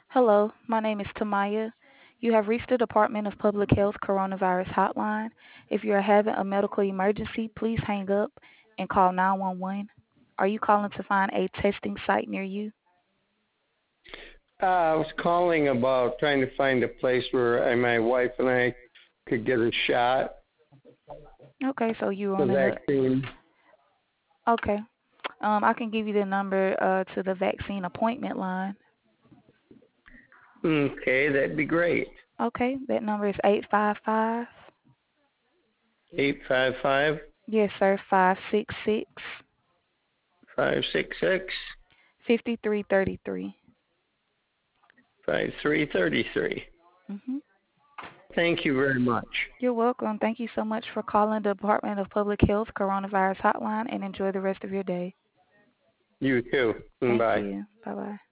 Hello, my name is Tamaya. You have reached the Department of Public Health Coronavirus Hotline. If you are having a medical emergency, please hang up and call 911. Are you calling to find a testing site near you? I was calling about trying to find a place where my wife and I could get a shot, Okay, so you the wanting to. vaccine. Okay, I can give you the number to the vaccine appointment line. Okay, that'd be great. Okay, that number is 855. 855 Yes, sir, 566 566 5333. 5333. Mm-hmm. Thank you very much. You're welcome. Thank you so much for calling the Department of Public Health Coronavirus Hotline and enjoy the rest of your day. You too. Thank Bye. you. Bye bye.